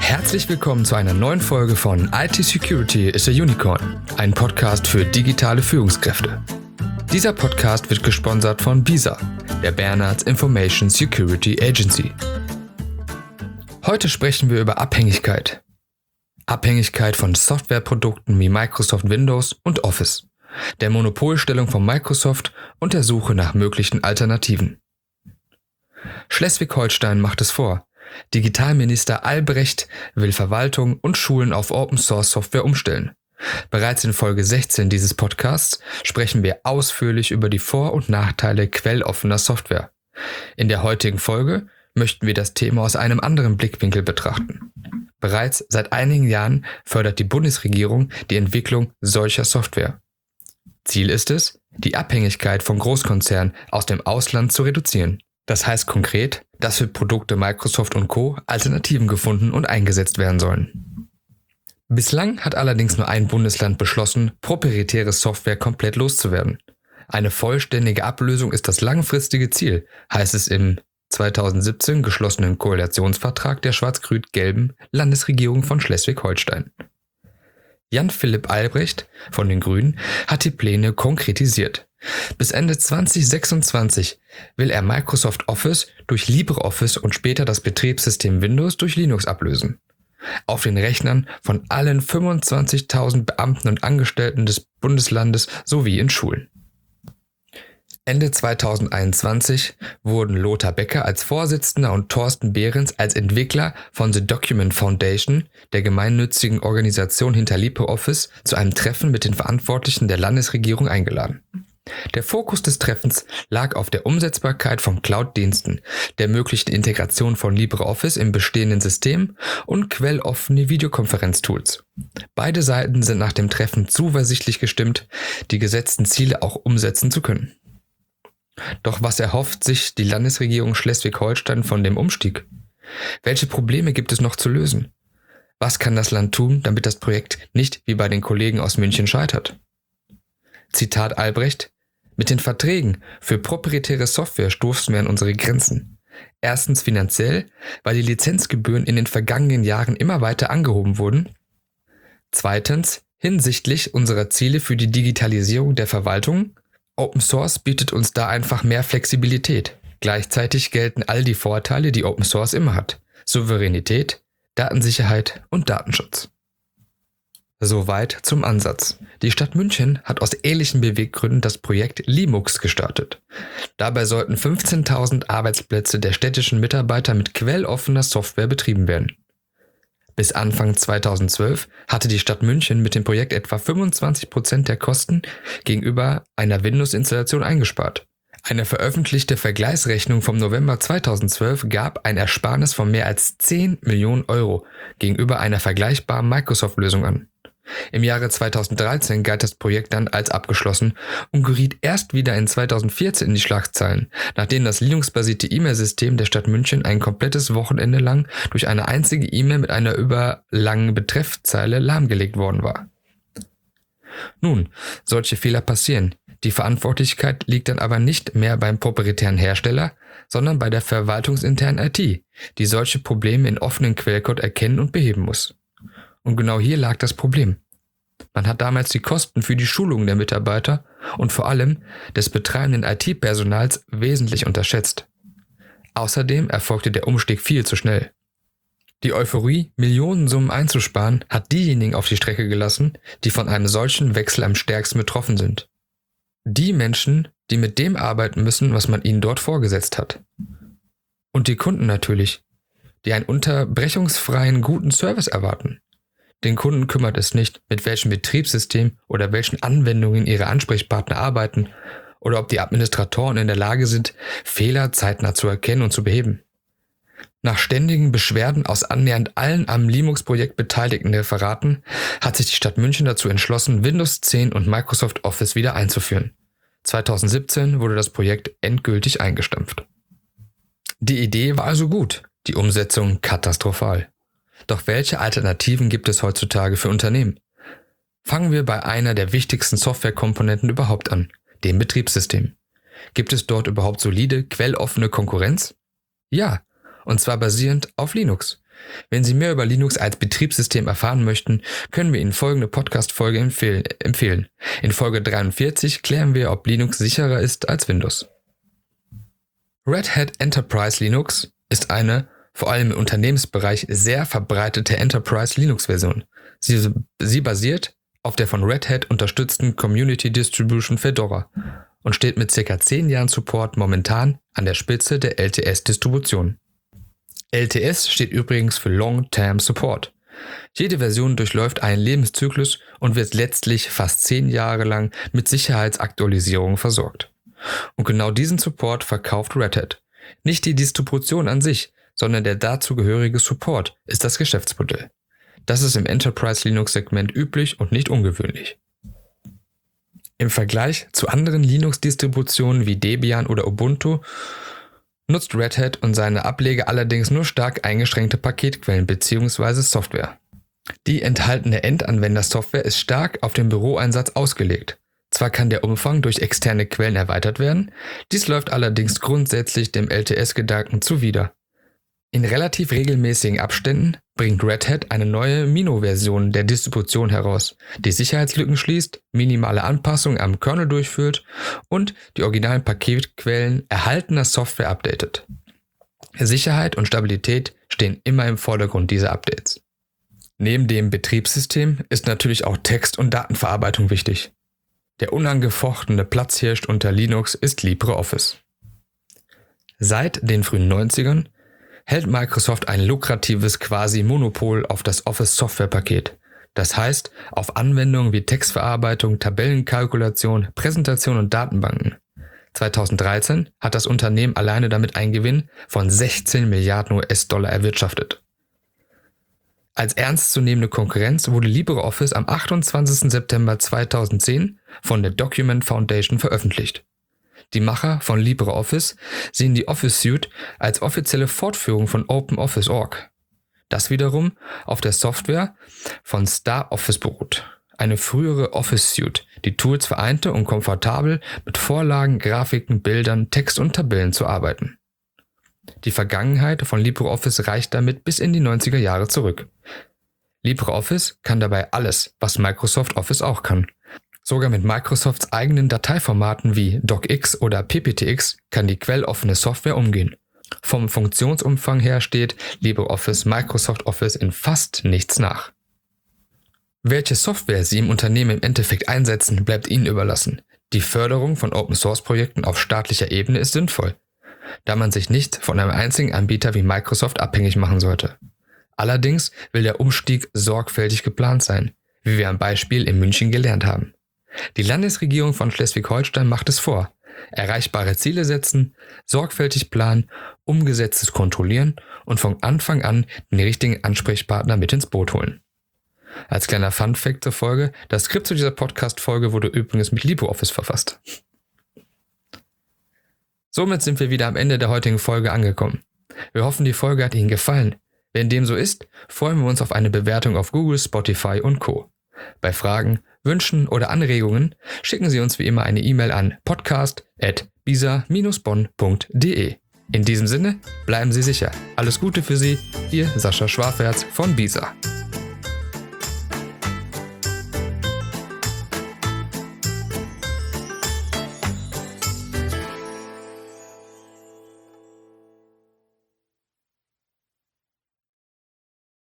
Herzlich willkommen zu einer neuen Folge von IT Security is a Unicorn, ein Podcast für digitale Führungskräfte. Dieser Podcast wird gesponsert von BISA, der Bernards Information Security Agency. Heute sprechen wir über Abhängigkeit. Abhängigkeit von Softwareprodukten wie Microsoft Windows und Office, der Monopolstellung von Microsoft und der Suche nach möglichen Alternativen. Schleswig-Holstein macht es vor. Digitalminister Albrecht will Verwaltung und Schulen auf Open-Source-Software umstellen. Bereits in Folge 16 dieses Podcasts sprechen wir ausführlich über die Vor- und Nachteile quelloffener Software. In der heutigen Folge möchten wir das Thema aus einem anderen Blickwinkel betrachten. Bereits seit einigen Jahren fördert die Bundesregierung die Entwicklung solcher Software. Ziel ist es, die Abhängigkeit von Großkonzernen aus dem Ausland zu reduzieren. Das heißt konkret, dass für Produkte Microsoft und Co. Alternativen gefunden und eingesetzt werden sollen. Bislang hat allerdings nur ein Bundesland beschlossen, proprietäre Software komplett loszuwerden. Eine vollständige Ablösung ist das langfristige Ziel, heißt es im 2017 geschlossenen Koalitionsvertrag der schwarz-grün-gelben Landesregierung von Schleswig-Holstein. Jan-Philipp Albrecht von den Grünen hat die Pläne konkretisiert. Bis Ende 2026 will er Microsoft Office durch LibreOffice und später das Betriebssystem Windows durch Linux ablösen. Auf den Rechnern von allen 25.000 Beamten und Angestellten des Bundeslandes sowie in Schulen. Ende 2021 wurden Lothar Becker als Vorsitzender und Thorsten Behrens als Entwickler von The Document Foundation, der gemeinnützigen Organisation hinter LibreOffice, zu einem Treffen mit den Verantwortlichen der Landesregierung eingeladen. Der Fokus des Treffens lag auf der Umsetzbarkeit von Cloud-Diensten, der möglichen Integration von LibreOffice im bestehenden System und quelloffene Videokonferenztools. Beide Seiten sind nach dem Treffen zuversichtlich gestimmt, die gesetzten Ziele auch umsetzen zu können. Doch was erhofft sich die Landesregierung Schleswig-Holstein von dem Umstieg? Welche Probleme gibt es noch zu lösen? Was kann das Land tun, damit das Projekt nicht wie bei den Kollegen aus München scheitert? Zitat Albrecht: Mit den Verträgen für proprietäre Software stoßen wir an unsere Grenzen. Erstens finanziell, weil die Lizenzgebühren in den vergangenen Jahren immer weiter angehoben wurden. Zweitens hinsichtlich unserer Ziele für die Digitalisierung der Verwaltung. Open Source bietet uns da einfach mehr Flexibilität. Gleichzeitig gelten all die Vorteile, die Open Source immer hat: Souveränität, Datensicherheit und Datenschutz. Soweit zum Ansatz. Die Stadt München hat aus ähnlichen Beweggründen das Projekt Limux gestartet. Dabei sollten 15.000 Arbeitsplätze der städtischen Mitarbeiter mit quelloffener Software betrieben werden. Bis Anfang 2012 hatte die Stadt München mit dem Projekt etwa 25% der Kosten gegenüber einer Windows-Installation eingespart. Eine veröffentlichte Vergleichsrechnung vom November 2012 gab ein Ersparnis von mehr als 10 Millionen Euro gegenüber einer vergleichbaren Microsoft-Lösung an. Im Jahre 2013 galt das Projekt dann als abgeschlossen und geriet erst wieder in 2014 in die Schlagzeilen, nachdem das Linux-basierte E-Mail-System der Stadt München ein komplettes Wochenende lang durch eine einzige E-Mail mit einer überlangen Betreffzeile lahmgelegt worden war. Nun, solche Fehler passieren. Die Verantwortlichkeit liegt dann aber nicht mehr beim proprietären Hersteller, sondern bei der verwaltungsinternen IT, die solche Probleme in offenen Quellcode erkennen und beheben muss. Und genau hier lag das Problem. Man hat damals die Kosten für die Schulung der Mitarbeiter und vor allem des betreibenden IT-Personals wesentlich unterschätzt. Außerdem erfolgte der Umstieg viel zu schnell. Die Euphorie, Millionensummen einzusparen, hat diejenigen auf die Strecke gelassen, die von einem solchen Wechsel am stärksten betroffen sind. Die Menschen, die mit dem arbeiten müssen, was man ihnen dort vorgesetzt hat. Und die Kunden natürlich, die einen unterbrechungsfreien, guten Service erwarten. Den Kunden kümmert es nicht, mit welchem Betriebssystem oder welchen Anwendungen ihre Ansprechpartner arbeiten oder ob die Administratoren in der Lage sind, Fehler zeitnah zu erkennen und zu beheben. Nach ständigen Beschwerden aus annähernd allen am Linux-Projekt beteiligten Referaten hat sich die Stadt München dazu entschlossen, Windows 10 und Microsoft Office wieder einzuführen. 2017 wurde das Projekt endgültig eingestampft. Die Idee war also gut, die Umsetzung katastrophal. Doch welche Alternativen gibt es heutzutage für Unternehmen? Fangen wir bei einer der wichtigsten Softwarekomponenten überhaupt an, dem Betriebssystem. Gibt es dort überhaupt solide, quelloffene Konkurrenz? Ja, und zwar basierend auf Linux. Wenn Sie mehr über Linux als Betriebssystem erfahren möchten, können wir Ihnen folgende Podcast-Folge empfehlen. In Folge 43 klären wir, ob Linux sicherer ist als Windows. Red Hat Enterprise Linux ist eine, vor allem im Unternehmensbereich, sehr verbreitete Enterprise Linux-Version. Sie basiert auf der von Red Hat unterstützten Community Distribution Fedora und steht mit ca. 10 Jahren Support momentan an der Spitze der LTS-Distribution. LTS steht übrigens für Long-Term Support. Jede Version durchläuft einen Lebenszyklus und wird letztlich fast 10 Jahre lang mit Sicherheitsaktualisierungen versorgt. Und genau diesen Support verkauft Red Hat. Nicht die Distribution an sich, sondern der dazugehörige Support ist das Geschäftsmodell. Das ist im Enterprise Linux-Segment üblich und nicht ungewöhnlich. Im Vergleich zu anderen Linux-Distributionen wie Debian oder Ubuntu nutzt Red Hat und seine Ableger allerdings nur stark eingeschränkte Paketquellen bzw. Software. Die enthaltene Endanwendersoftware ist stark auf den Büroeinsatz ausgelegt. Zwar kann der Umfang durch externe Quellen erweitert werden, dies läuft allerdings grundsätzlich dem LTS-Gedanken zuwider. In relativ regelmäßigen Abständen bringt Red Hat eine neue Mino-Version der Distribution heraus, die Sicherheitslücken schließt, minimale Anpassungen am Kernel durchführt und die originalen Paketquellen erhaltener Software updatet. Sicherheit und Stabilität stehen immer im Vordergrund dieser Updates. Neben dem Betriebssystem ist natürlich auch Text- und Datenverarbeitung wichtig. Der unangefochtene Platzhirsch unter Linux ist LibreOffice. Seit den frühen 90ern hält Microsoft ein lukratives Quasi-Monopol auf das Office-Software-Paket. Das heißt, auf Anwendungen wie Textverarbeitung, Tabellenkalkulation, Präsentation und Datenbanken. 2013 hat das Unternehmen alleine damit einen Gewinn von 16 Milliarden US-Dollar erwirtschaftet. Als ernstzunehmende Konkurrenz wurde LibreOffice am 28. September 2010 von der Document Foundation veröffentlicht. Die Macher von LibreOffice sehen die Office Suite als offizielle Fortführung von OpenOffice.org. Das wiederum auf der Software von StarOffice beruht, eine frühere Office Suite, die Tools vereinte, um komfortabel mit Vorlagen, Grafiken, Bildern, Text und Tabellen zu arbeiten. Die Vergangenheit von LibreOffice reicht damit bis in die 90er Jahre zurück. LibreOffice kann dabei alles, was Microsoft Office auch kann. Sogar mit Microsofts eigenen Dateiformaten wie DocX oder PPTX kann die quelloffene Software umgehen. Vom Funktionsumfang her steht LibreOffice Microsoft Office in fast nichts nach. Welche Software Sie im Unternehmen im Endeffekt einsetzen, bleibt Ihnen überlassen. Die Förderung von Open-Source-Projekten auf staatlicher Ebene ist sinnvoll, da man sich nicht von einem einzigen Anbieter wie Microsoft abhängig machen sollte. Allerdings will der Umstieg sorgfältig geplant sein, wie wir am Beispiel in München gelernt haben. Die Landesregierung von Schleswig-Holstein macht es vor. Erreichbare Ziele setzen, sorgfältig planen, Umgesetztes kontrollieren und von Anfang an den richtigen Ansprechpartner mit ins Boot holen. Als kleiner Funfact zur Folge, das Skript zu dieser Podcast-Folge wurde übrigens mit LibreOffice verfasst. Somit sind wir wieder am Ende der heutigen Folge angekommen. Wir hoffen, die Folge hat Ihnen gefallen. Wenn dem so ist, freuen wir uns auf eine Bewertung auf Google, Spotify und Co. Bei Fragen, Wünschen oder Anregungen schicken Sie uns wie immer eine E-Mail an podcast@bisa-bonn.de. In diesem Sinne, bleiben Sie sicher. Alles Gute für Sie, Ihr Sascha Schwaferz von Bisa.